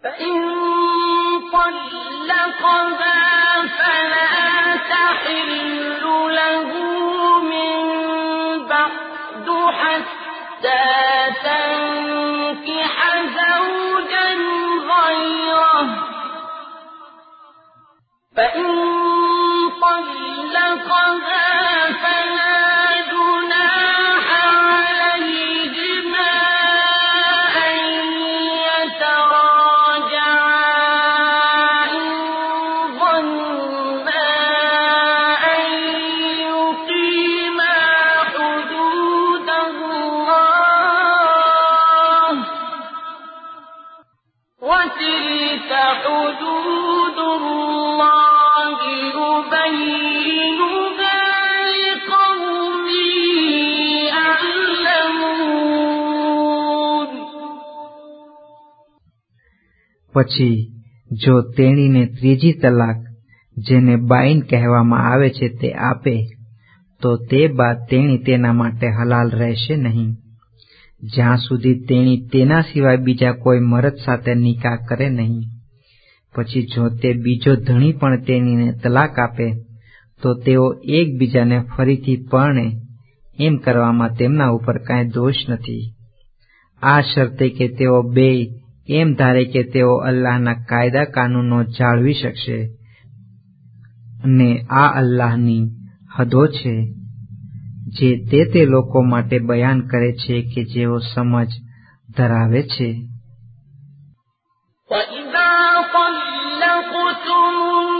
فإن طلقها فلا تحل له من بعد حتى تنكح زوجا غيره فإن طلقها فلا جناح عليهما أن يتراجعا إن ظنا أن يقيما حدود الله وتلك حدود الله يبينها لقوم يعلمون. પછી જો તેણીને ત્રીજી તલાક જેને બાઈન કહેવામાં આવે છે તે આપે તો તે બાદ તેણી તેના માટે હલાલ રહેશે નહીં જ્યાં સુધી તેણી તેના સિવાય બીજા કોઈ મર્દ સાથે નિકાહ કરે નહીં. પછી જો તે બીજો ધણી પણ તેણીને તલાક આપે તો તેઓ એકબીજાને ફરીથી પરણે એમ કરવામાં તેમના ઉપર કાંઈ દોષ નથી, આ શરતે કે તેઓ બેય એમ ધારે કે તેઓ અલ્લાહના કાયદા કાનૂનો જાળવી શકશે અને આ અલ્લાહની હદો છે જે તે લોકો માટે બયાન કરે છે કે જેઓ સમજ ધરાવે છે. وَإِذَا طَلَّقْتُمُ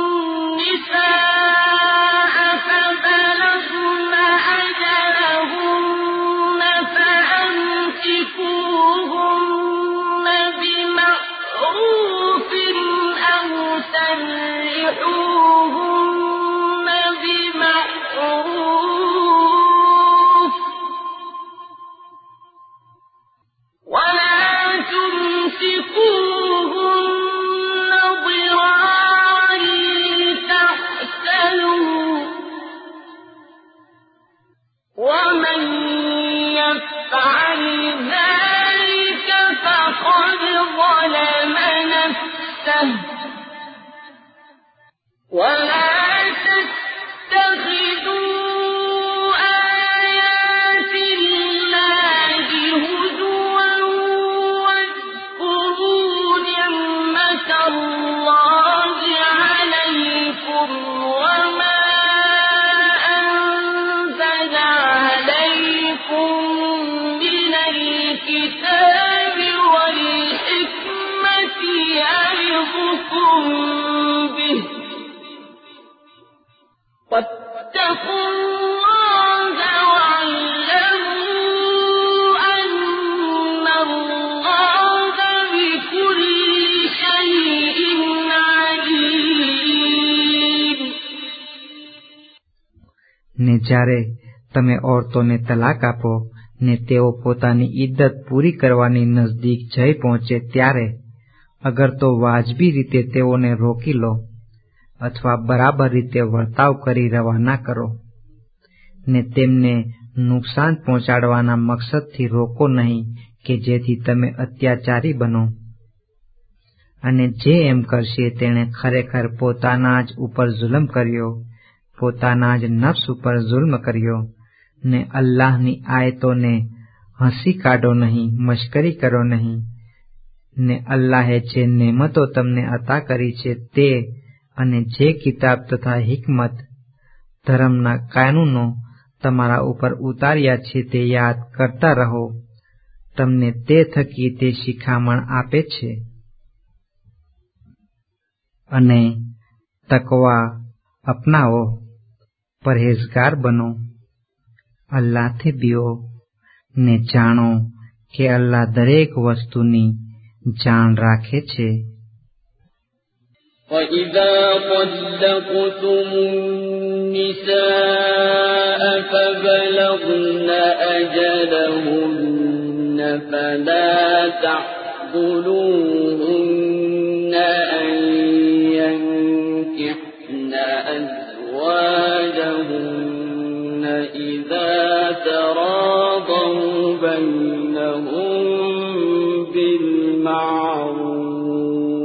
النِّسَاءَ فَبَلَغْنَ أَجَلَهُنَّ فَأَمْسِكُوهُنَّ بِمَعْرُوفٍ أَوْ سَرِّحُوهُنَّ بِمَعْرُوفٍ وَلَا تُمْسِكُوهُنَّ ضِرَارًا لِتَعْتَدُوا ۚ وَمَن يَفْعَلْ ذَلِكَ فَقَدْ ظَلَمَ نَفْسَهُ ۚ وَلَا تَتَّخِذُوا آيَاتِ اللَّهِ هُزُوًا وَاذْكُرُوا نِعْمَةَ اللَّهِ عَلَيْكُمْ وَمَا أَنزَلَ عَلَيْكُم مِّنَ الْكِتَابِ وَالْحِكْمَةِ يَعِظُكُم بِهِ ۚ وَاتَّقُوا اللَّهَ وَاعْلَمُوا أَنَّ اللَّهَ بِكُلِّ شَيْءٍ عَلِيمٌ. ને જ્યારે તમે ઓરતોને તલાક આપો ને તેઓ પોતાની ઇદ્દત પૂરી કરવાની નજદીક જઈ પહોંચે ત્યારે અગર તો વાજબી રીતે તેઓને રોકી લો અથવા બરાબર રીતે વર્તાવ કરી રવાના કરો ને તેમને નુકસાન પહોંચાડવાના મકસદથી રોકો નહીં કે જેથી તમે અત્યાચારી બનો. અને જે એમ કરશે તેણે ખરેખર પોતાના જ ઉપર જુલ્મ કર્યો, પોતાના જ નફ્સ ઉપર જુલ્મ કર્યો. ને અલ્લાહની આયતોને હસી કાઢો નહીં, મશ્કરી કરો નહીં. ને અલ્લાહે જે નેમતો તમને અતા કરી છે તે અને જે કિતાબ તથા હિકમત ધર્મના કાનૂનો તમારા ઉપર ઉતાર્યા છે તે યાદ કરતા રહો. તમને તે થકી તે શિખામણ આપે છે. અને તકવા અપનાવો, પરહેઝગાર બનો, અલ્લાહથી બીઓ ને જાણો કે અલ્લાહ દરેક વસ્તુની જાણ રાખે છે. وَإِذَا طَلَّقْتُمُ النِّسَاءَ فَبَلَغْنَ أَجَلَهُنَّ فَلَا تَعْضُلُوهُنَّ أَن يَنكِحْنَ أَزْوَاجَهُنَّ إِذَا تَرَاضَوْا بَيْنَهُم بِالْمَعْرُوفِ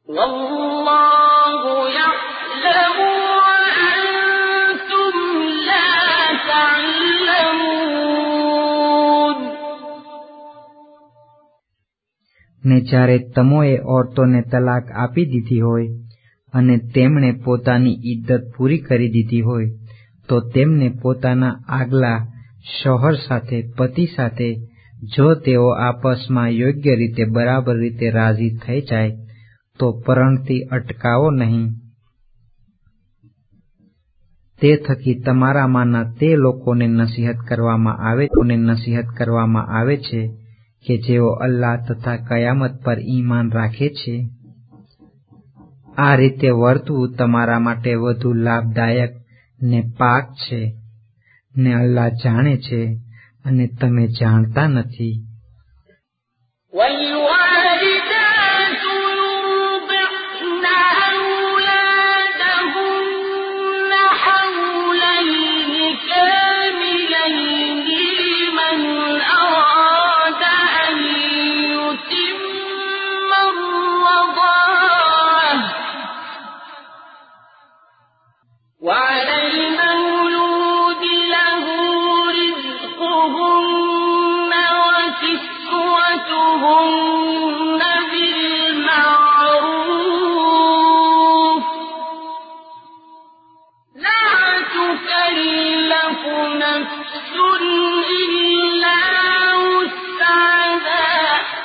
والله يعلم وأنتم لا تعلمون. ને જ્યારે તમોએ ઓરતોને તલાક આપી દીધી હોય અને તેમણે પોતાની ઇદ્દત પૂરી કરી દીધી હોય તો તેમને પોતાના આગલા શોહર સાથે પતિ સાથે જો તેઓ આપસમાં યોગ્ય રીતે બરાબર રીતે રાજી થઈ જાય તો પરણથી અટકાવો નહીં. તે થકી તમારામાંના તે લોકોને નસીહત કરવામાં આવે છે કે જેઓ અલ્લાહ તથા કયામત પર ઈમાન રાખે છે. આ રીતે વર્તવું તમારા માટે વધુ લાભદાયક ને પાક છે ને અલ્લાહ જાણે છે અને તમે જાણતા નથી. والوالدات يرضعن أولادهن حولين كاملين لمن أراد أن يتم الرضاعة وعلى المولود له رزقهن وكسوتهن بالمعروف لا تكلف نفس إلا وسعها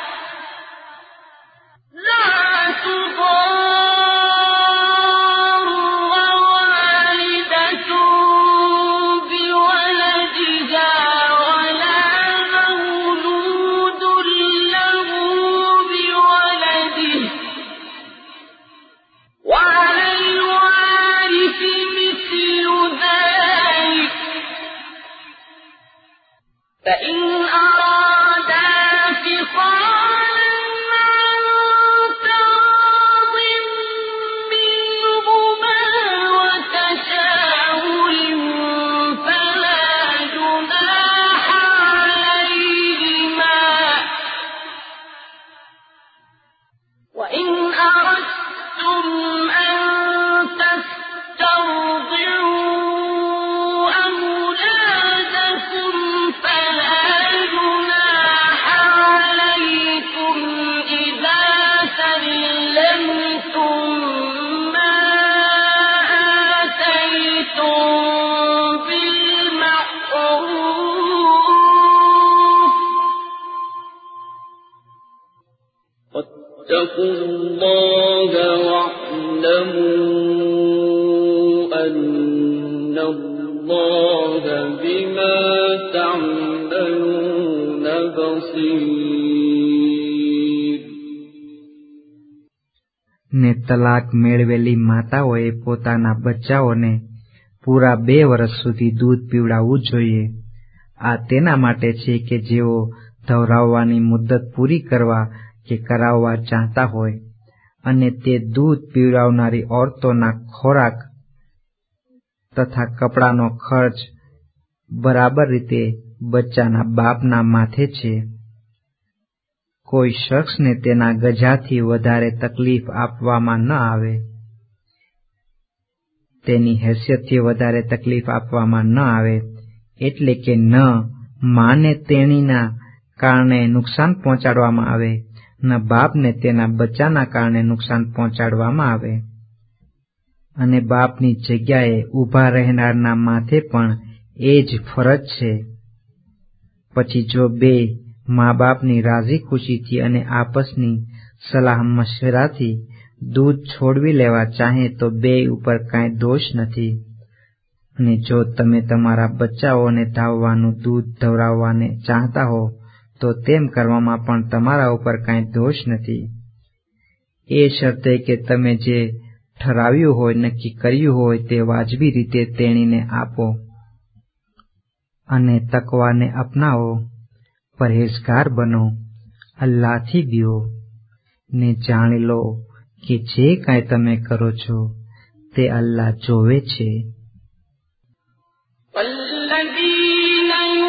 لا تضار والدة بولدها ولا مولود له بولده وعلى الوارث مثل ذلك فإن أرادا فصالا عن تراض منهما وتشاور فلا جناح عليهما وإن أردتم أن تسترضعوا أولادكم فلا جناح عليكم إذا سلمتم ما آتيتم بالمعروف واتقوا الله واعلموا أن الله بما تعملون بصير. ને તલાક મેળવેલી માતાઓએ પોતાના બચ્ચાઓને પૂરા 2 વર્ષ સુધી દૂધ પીવડાવવું જોઈએ. આ તેના માટે છે કે જેઓ ધવરાવવાની મુદ્દત પૂરી કરવા કે કરાવવા ચાહતા હોય અને તે દૂધ પીવડાવનારી ઓરતોના ખોરાક તથા કપડાનો ખર્ચ બરાબર રીતે બચ્ચાના બાપના માથે છે. કોઈ શખ્સને તેના ગજાથી વધારે તકલીફ આપવામાં ન આવે, તેની હેસિયતથી વધારે તકલીફ આપવામાં ન આવે, એટલે કે ન માને તેણીના કારણે નુકસાન પહોંચાડવામાં આવે, ન બાપને તેના બચ્ચાના કારણે નુકસાન પહોંચાડવામાં આવે. અને બાપની જગ્યાએ ઊભા રહેનારના માથે પણ એ જ ફરજ છે. પછી જો 2 મા બાપની રાજી ખુશીથી અને આપસની સલાહ મશવરાથી દૂધ છોડવી લેવા ચાહે તો 2 ઉપર કાંઈ દોષ નથી. અને જો તમે તમારા બચ્ચાઓને ધાવવાનું દૂધ ધવરાવવાને ચાહતા હો તો તેમ કરવામાં પણ તમારા ઉપર કાંઈ દોષ નથી, એ શરતે કે તમે જે ઠરાવ્યું હોય, નક્કી કર્યું હોય તે વાજબી રીતે તેણીને આપો. અને તકવાને અપનાવો, પરહેઝગાર બનો, અલ્લાહથી બીઓ ને જાણી લો કે જે કાંઈ તમે કરો છો તે અલ્લાહ જોવે છે. والذين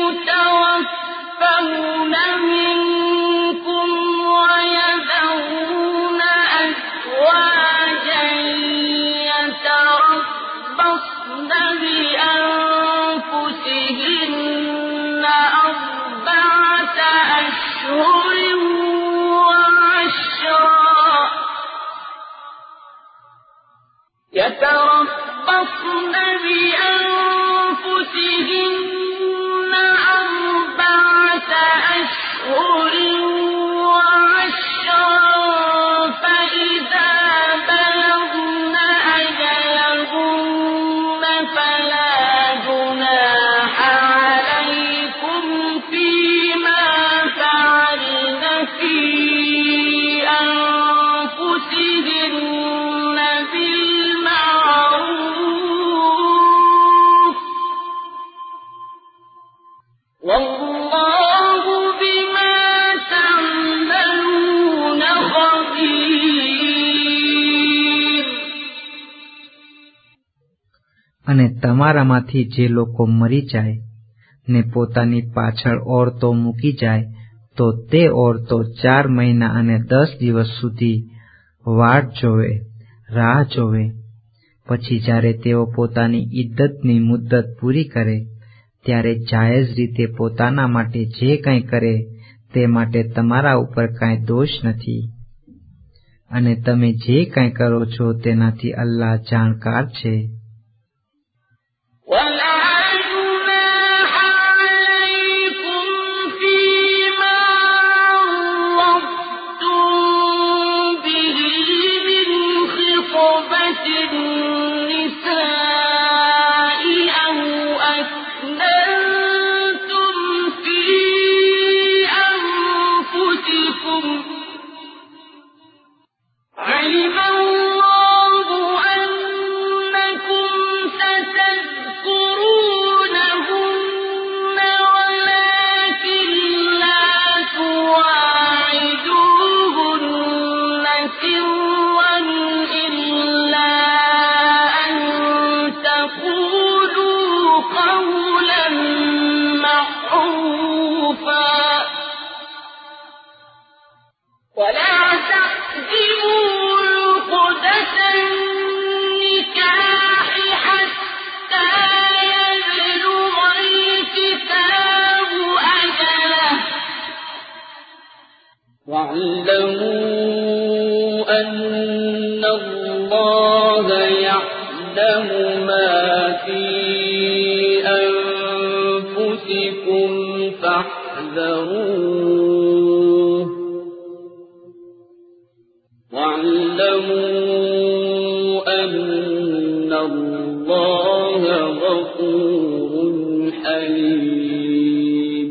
يتوفون منكم ويذرون أزواجا يتربصن بأنفسهن أربعة أشهر وعشرا فإذا بلغن أجلهن فلا جناح عليكم فيما فعلن في أنفسهن بالمعروف والله بما تعملون خبير. અને તમારામાંથી જે લોકો મરી જાય ને પોતાની પાછળ ઓરતો મૂકી જાય તો તે ઓરતો 4 મહિના અને 10 દિવસ સુધી વાટ જોવે, રાહ જોવે. પછી જ્યારે તેઓ પોતાની ઇદ્દતની મુદ્દત પૂરી કરે ત્યારે જાયઝ રીતે પોતાના માટે જે કંઈ કરે તે માટે તમારા ઉપર કાંઈ દોષ નથી. અને તમે જે કંઈ કરો છો તેનાથી અલ્લાહ જાણકાર છે. ولا جناح عليكم فيما عرضتم به من خطبة النساء أو أكننتم في أنفسكم علم الله أنكم ستذكرونهن ولكن لا تواعدوهن سرا إلا أن تقولوا قولا معروفا ولا تحزموا عقدة النكاح حتى يبلغ الكتاب أجله واعلموا أن الله يعلم ما في أنفسكم فاحذروه واعلموا أن الله غفور حليم.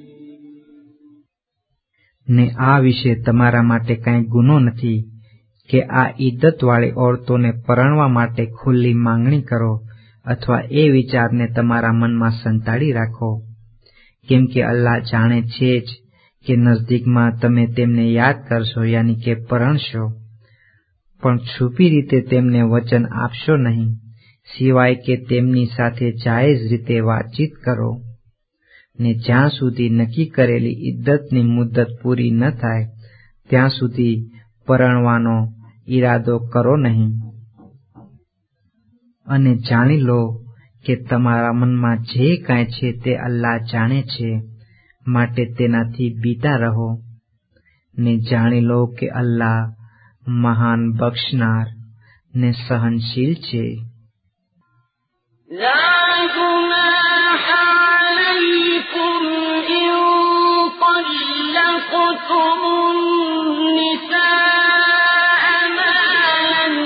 ને આ વિશે તમારા માટે કાંઈ ગુનો નથી કે આ ઇદ્દતવાળી ઓરતોને પરણવા માટે ખુલ્લી માંગણી કરો અથવા એ વિચારને તમારા મનમાં સંતાડી રાખો, કેમ કે અલ્લાહ જાણે છે જ કે નજદીકમાં તમે તેમને યાદ કરશો યાની કે પરણશો. પણ છુપી રીતે તેમને વચન આપશો નહીં સિવાય કે તેમની સાથે જાયઝ રીતે વાતચીત કરો. ને જ્યાં સુધી નક્કી કરેલી ઇદ્દતની મુદ્દત પૂરી ન થાય ત્યાં સુધી પરણવાનો ઈરાદો કરો નહીં. અને જાણી લો કે તમારા મનમાં જે કાંઈ છે તે અલ્લાહ જાણે છે, માટે તેનાથી બીતા રહો. ને જાણી લો કે અલ્લાહ મહાન બક્ષનાર ને સહનશીલ છે. لا جناح عليكم إن طلقتم النساء ما لم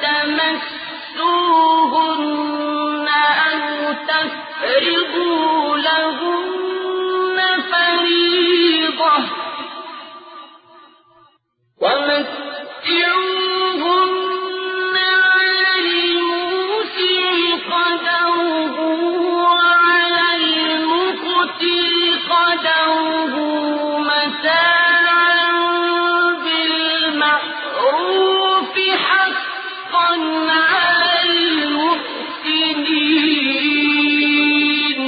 تمسوهن أو تفرضوا لهن فريضة ومتعوهن على الموسع قدره وعلى المقتر قدره متاعا بالمعروف حقا على المحسنين.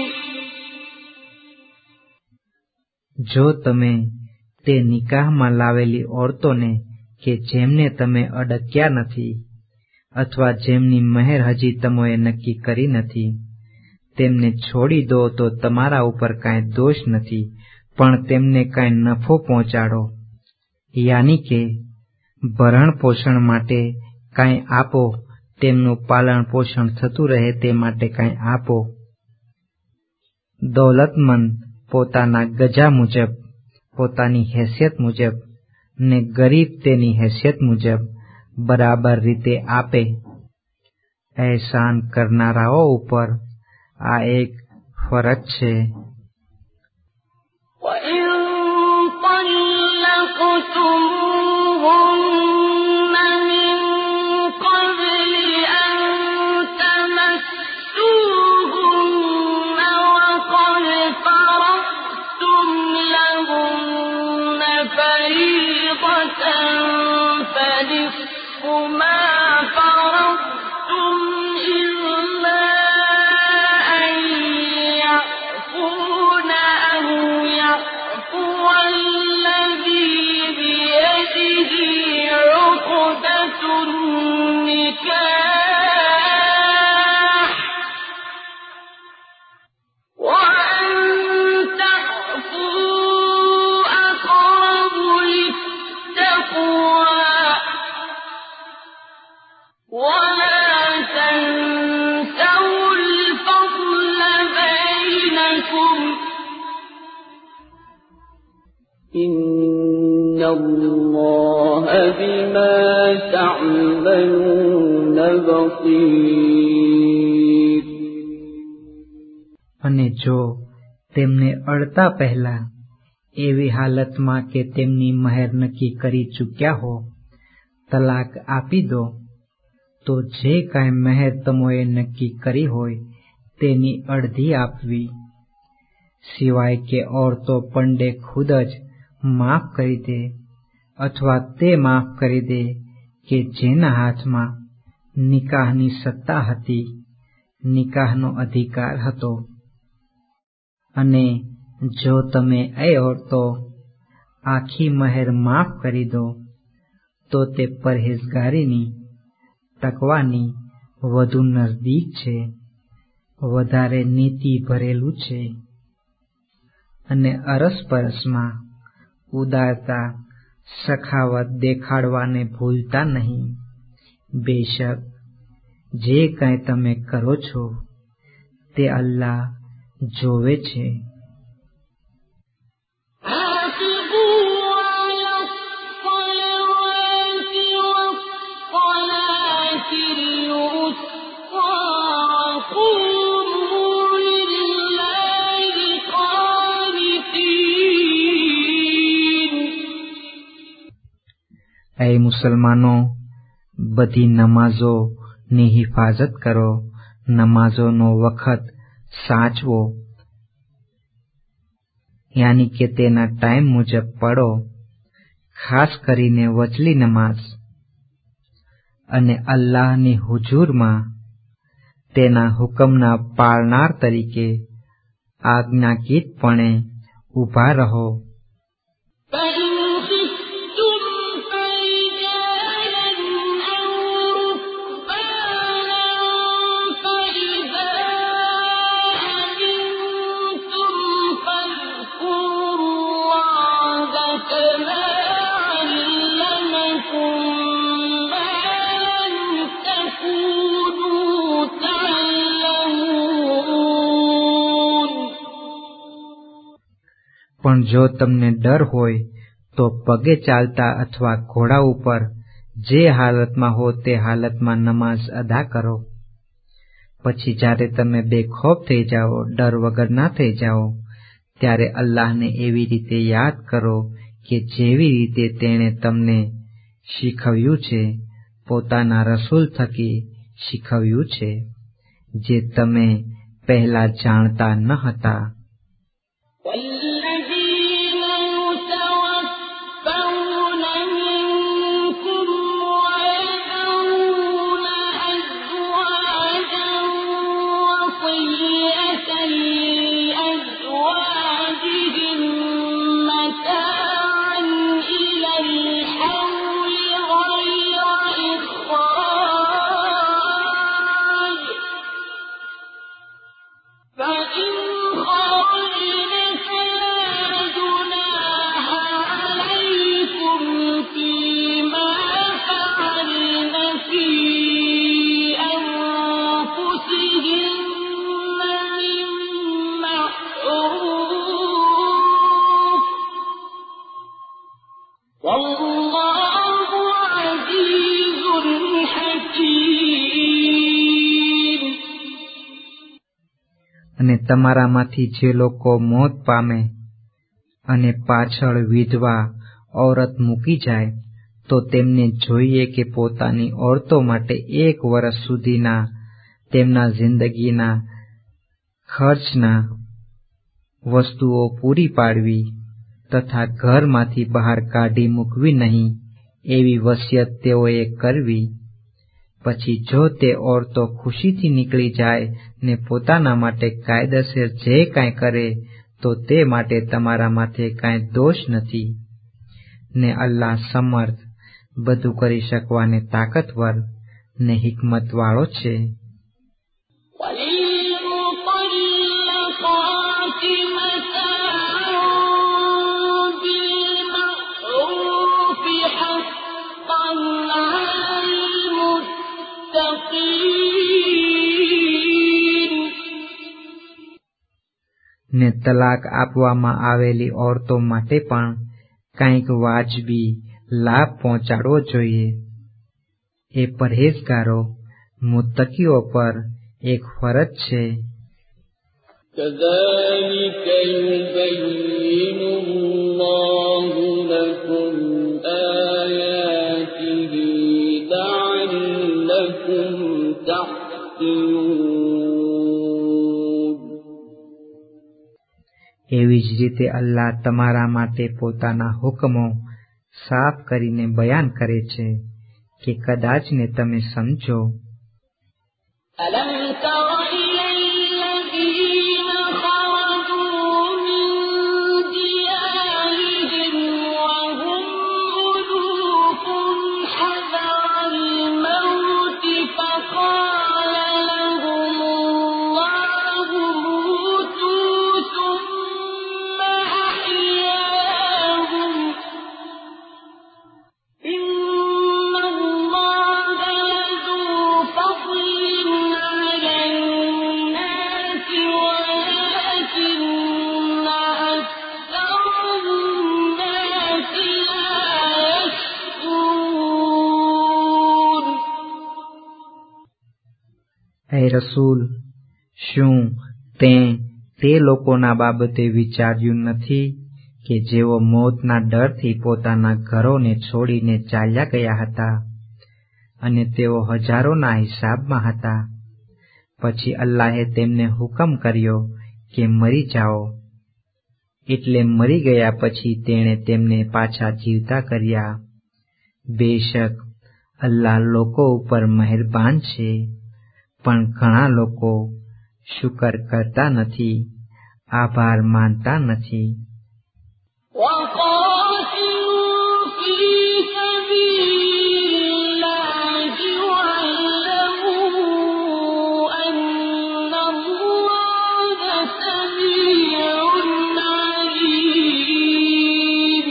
જો તમે તે નિકાહમાં લાવેલી ઓરતોને કે જેમને તમે અડક્યા નથી અથવા જેમની મહેર હજી તમોએ નક્કી કરી નથી તેમને છોડી દો તો તમારા ઉપર કાંઈ દોષ નથી, પણ તેમને કાંઈ નફો પહોંચાડો યાની કે ભરણ પોષણ માટે કાંઈ આપો તેમનું પાલન પોષણ થતું રહે તે માટે કંઈ આપો. દૌલતમંદ પોતાના ગજા મુજબ, પોતાની હેસિયત મુજબ, ને ગરીબ તેની હેસિયત મુજબ બરાબર રીતે આપે. અહેસાન કરનારાઓ ઉપર આ એક ફરજ છે. إِنَّ اللَّهَ بِمَا تَعْمَلُونَ بَصِيرٌ. અને જો તેમને અડતા પહેલા એવી હાલતમાં કે તેમની મહેર નક્કી કરી ચૂક્યા હો તલાક આપી દો, તો જે કાંઈ મહેર તમોએ નક્કી કરી હોય તેની અડધી આપવી, સિવાય કે ઓરતો પંડે ખુદ જ માફ કરી દે અથવા તે માફ કરી દે કે જેના હાથમાં નિકાહની સત્તા હતી, નિકાહનો અધિકાર હતો. અને જો તમે એ ઓરતો આખી મહેર માફ કરી દો તો તે પરહેઝગારીની, તકવાની વધુ નજદીક છે, વધારે નીતિ ભરેલું છે. અને અરસપરસમાં ઉદારતા, સખાવત દેખાડવાને ભૂલતા નહીં. બેશક જે કંઈ તમે કરો છો તે અલ્લાહ જોવે છે. એ મુસલમાનો, બધી નમાઝોની હિફાજત કરો, નમાઝોનો વખત સાચવો, યાની કે તેના ટાઈમ મુજબ પડો, ખાસ કરીને વચલી નમાઝ. અને અલ્લાહની હુજુરમાં તેના હુકમના પાળનાર તરીકે આજ્ઞાકીતપણે ઊભા રહો. પણ જો તમને ડર હોય તો પગે ચાલતા અથવા ઘોડા ઉપર જે હાલતમાં હો તે હાલતમાં નમાઝ અદા કરો. પછી જ્યારે તમે બેખોફ થઈ જાઓ, ડર વગરના થઈ જાઓ, ત્યારે અલ્લાહને એવી રીતે યાદ કરો કે જેવી રીતે તેણે તમને શીખવ્યું છે, પોતાના રસૂલ થકી શીખવ્યું છે, જે તમે પહેલા જાણતા ન હતા. فإن خرجوا અને તમારામાંથી જે લોકો મોત પામે અને પાછળ વિધવા ઔરત મૂકી જાય, તો તેમને જોઈએ કે પોતાની ઓરતો માટે 1 વર્ષ સુધીના તેમના જિંદગીના ખર્ચના વસ્તુઓ પૂરી પાડવી તથા ઘરમાંથી બહાર કાઢી મૂકવી નહીં, એવી વસિયત તેઓએ કરવી. પછી જો તે ઓરતો ખુશીથી નીકળી જાય ને પોતાના માટે કાયદેસર જે કાંઈ કરે, તો તે માટે તમારા માથે કાંઈ દોષ નથી. ને અલ્લાહ સમર્થ, બધું કરી શકવાને તાકતવર ને હિકમતવાળો છે. ને તલાક આપવામાં આવેલી ઓરતો માટે પણ કંઈક વાજબી લાભ પહોંચાડવો જોઈએ. એ પરહેજગારો મુત્તકીઓ પર એક ફરજ છે. كذلك يبين الله لكم آياته لعلكم تعقلون. એવી જ રીતે અલ્લાહ તમારા માટે પોતાના હુકમો સાફ કરીને બયાન કરે છે કે કદાચ ને તમે સમજો. ألم تر إلى الذين خرجوا من ديارهم وهم ألوف حذر الموت فقال لهم الله موتوا ثم أحياهم إن الله لذو فضل على الناس ولكن أكثر الناس لا يشكرون. હે રસૂલ, શું તે લોકોના બાબતે વિચાર્યું નથી કે જેઓ મોતના ડરથી પોતાના ઘરોને છોડીને ચાલ્યા ગયા હતા અને તેઓ હજારોના હિસાબમાં હતા? પછી અલ્લાહે તેમને હુકમ કર્યો કે મરી જાઓ, એટલે મરી ગયા પછી તેણે તેમને પાછા જીવતા કર્યા. બેશક અલ્લાહ લોકો ઉપર મહેરબાન છે, પણ ઘણા લોકો શુકર કરતા નથી, આભાર માનતા નથી. وقاتلوا في سبيل الله واعلموا أن الله سميع عليم.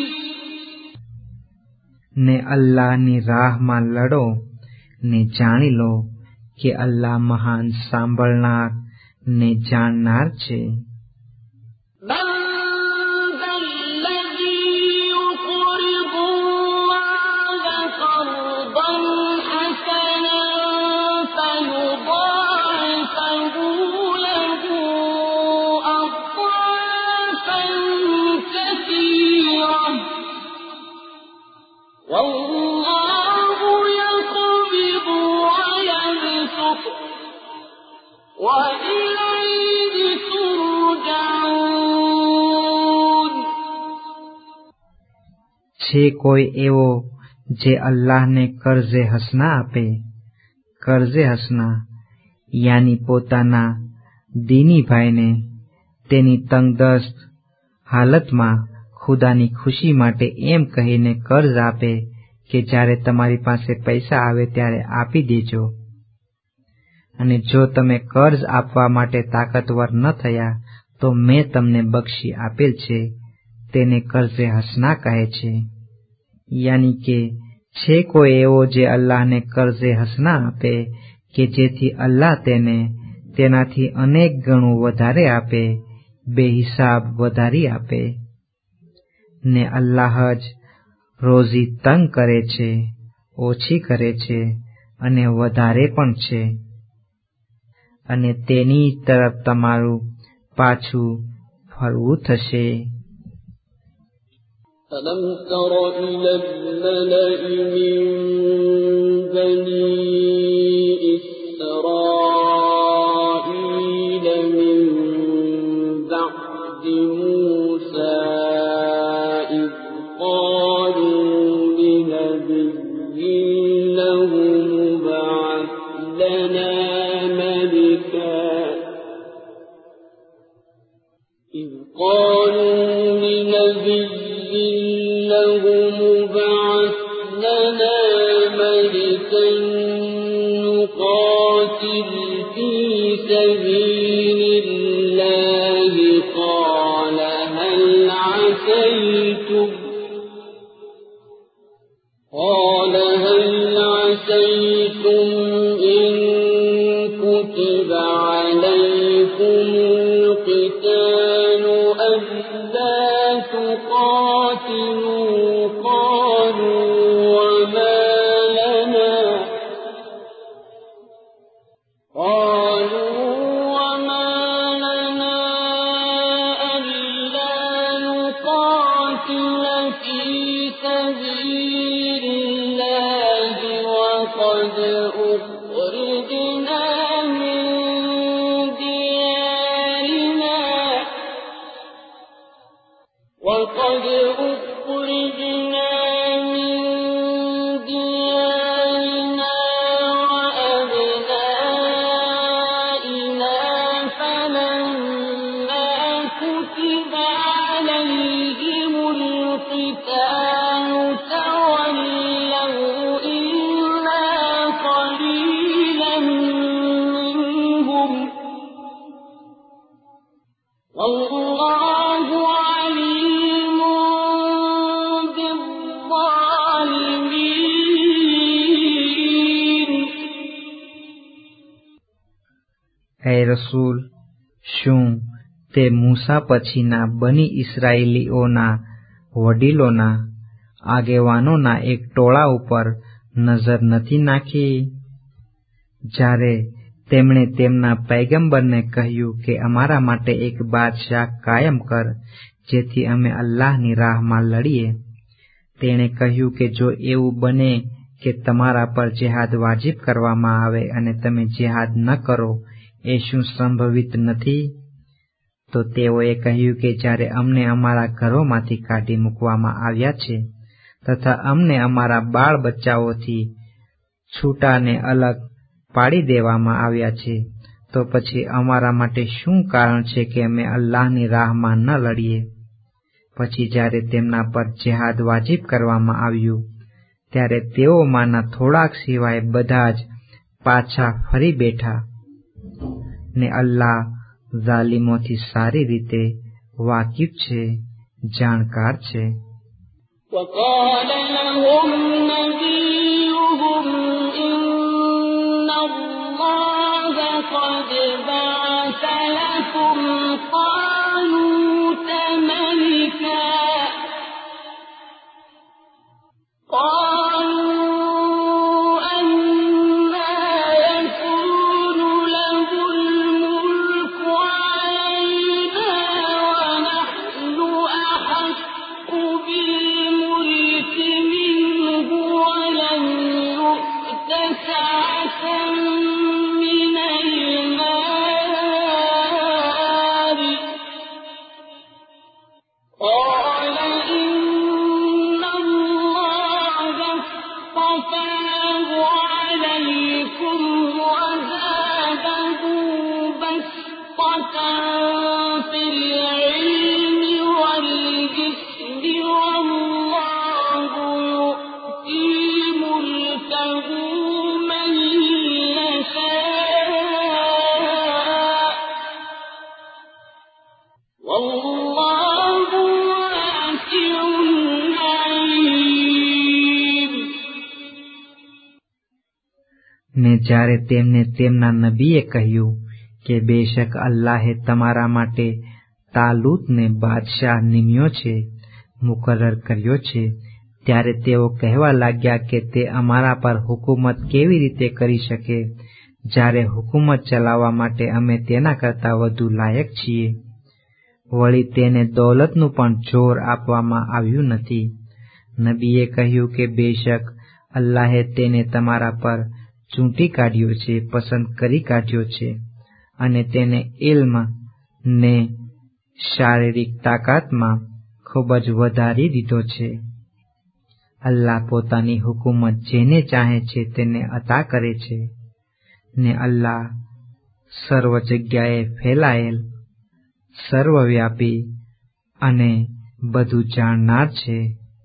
ને અલ્લાહની રાહમાં લડો ને જાણી લો કે અલ્લાહ મહાન સાંભળનાર ને જાણનાર છે. من ذا الذي يقرض الله قرضا حسنا فيضاعفه له أضعافا كثيرة والله يقبض ويبسط وإليه ترجعون. છે કોઈ એવો જે અલ્લાહને કર્જે હસના આપે? કર્જે હસના યાની પોતાના દીની ભાઈને તેની તંગદસ્ત હાલતમાં ખુદાની ખુશી માટે એમ કહીને કર્જ આપે કે જ્યારે તમારી પાસે પૈસા આવે ત્યારે આપી દેજો. અને જો તમે કર્જ આપવા માટે તાકતવર ન થયા તો મેં તમને બક્ષી આપેલ છે, તેને કર્જે હસના કહે છે. યાની કે છે કોઈ એવો જે અલ્લાહને કર્જે હસના આપે કે જેથી અલ્લાહ તેને તેનાથી અનેક ગણું વધારે આપે, બેહિસાબ વધારી આપે. ને અલ્લાહ જ રોઝી તંગ કરે છે, ઓછી કરે છે અને વધારે પણ છે. અને તેની તરફ તમારું પાછું ફરવું થશે. ألم تر إلى الملأ من بني إسرائيل من بعد موسى إذ قالوا لنبي له ابعث لنا ملكا إذ قالوا لنبي لهم ابعث لنا ملكا نقاتل في سبيل الله قال هل عسيتم إن كتب عليكم القتال ألا تقاتلوا قالوا وما لنا ألا نقاتل في سبيل الله وقد أخرجنا من ديارنا وأبنائنا فلما كتب عليهم القتال تولوا إلا قليلا منهم والله عليم بالظالمين. હે રસૂલ, શું તે મૂસા પછીના બની ઇસ્રાયેલીઓના વડીલોના આગેવાનોના એક ટોળા ઉપર નજર નથી નાખી, જ્યારે તેમણે તેમના પૈગંબરને કહ્યું કે અમારા માટે એક બાદશાહ કાયમ કર જેથી અમે અલ્લાહની રાહમાં લડીએ. તેણે કહ્યું કે જો એવું બને કે તમારા પર જેહાદ વાજિબ કરવામાં આવે અને તમે જેહાદ ન કરો એ શું સંભવિત નથી? તો તેઓએ કહ્યું કે જ્યારે અમને અમારા ઘરોમાંથી કાઢી મૂકવામાં આવ્યા છે તથા અમને અમારા બાળ બચ્ચાઓથી છૂટાને અલગ પાડી દેવામાં આવ્યા છે તો પછી અમારા માટે શું કારણ છે કે અમે અલ્લાહની રાહમાં ન લડીએ? પછી જ્યારે તેમના પર જેહાદ વાજિબ કરવામાં આવ્યું ત્યારે તેઓમાંના થોડાક સિવાય બધા જ પાછા ફરી બેઠા ને અલ્લાહ ઝાલિમોથી સારી રીતે વાકિફ છે, જાણકાર છે. وقال لهم نبيهم إن الله قد بعث لكم طالوت ملكا قالوا أنى يكون له الملك علينا ونحن أحق بالملك منه ولم يؤت سعة من المال قال إن الله اصطفاه عليكم وزاده بسطة في العلم والجسم والله يؤتي ملكه من يشاء والله واسع عليم. ને જ્યારે તેમને તેમના નબીએ કહ્યું કે બેશક અલ્લાહે તમારા માટે તાલુતને બાદશાહ નિમ્યો છે, મુકર્રર કર્યો છે, ત્યારે તેઓ કહેવા લાગ્યા કે તે અમારા પર હુકુમત કેવી રીતે કરી શકે જ્યારે હુકુમત ચલાવવા માટે અમે તેના કરતા વધુ લાયક છીએ. વળી તેને દોલતનું પણ જોર આપવામાં આવ્યું નથી. નબીએ કહ્યું કે બેશક અલ્લાહે તેને તમારા પર ચૂંટી કાઢ્યો છે, પસંદ કરી કાઢ્યો છે, અને તેને ઇલ્મ ને શારીરિક તાકાતમાં ખૂબ જ વધારી દીધો છે. અલ્લાહ પોતાની હુકુમત જેને ચાહે છે તેને અતા કરે છે, ને અલ્લાહ સર્વ જગ્યાએ ફેલાયેલ, સર્વવ્યાપી અને બધું જાણનાર છે.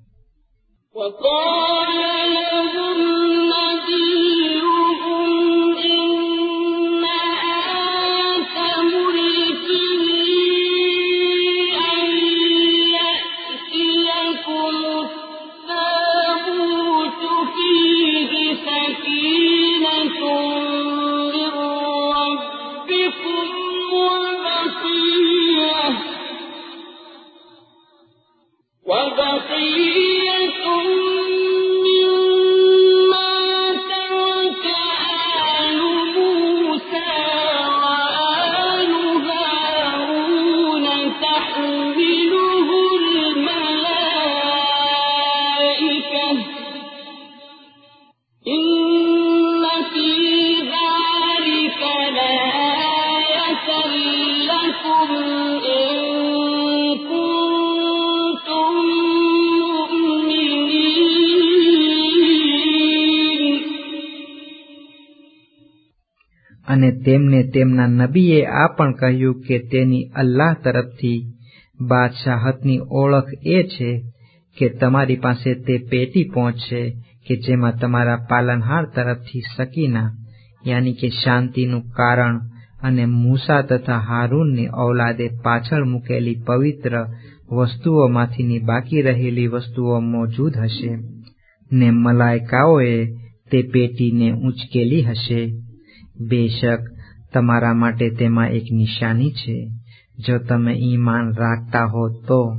અને તેમને તેમના નબીએ આ પણ કહ્યું કે તેની અલ્લાહ તરફથી બાદશાહતની ઓળખ એ છે કે તમારી પાસે તે પેટી પહોંચશે કે જેમાં તમારા પાલનહાર તરફથી સકીના યાની કે શાંતિનું કારણ અને મૂસા તથા હારૂનની ઔલાદે પાછળ મૂકેલી પવિત્ર વસ્તુઓમાંથીની બાકી રહેલી વસ્તુઓ મોજૂદ હશે, ને મલાઈકાઓએ તે પેટીને ઉંચકેલી હશે. બેશક તમારા માટે તેમાં એક નિશાની છે, જો તમે ઈમાન રાખતા હો તો.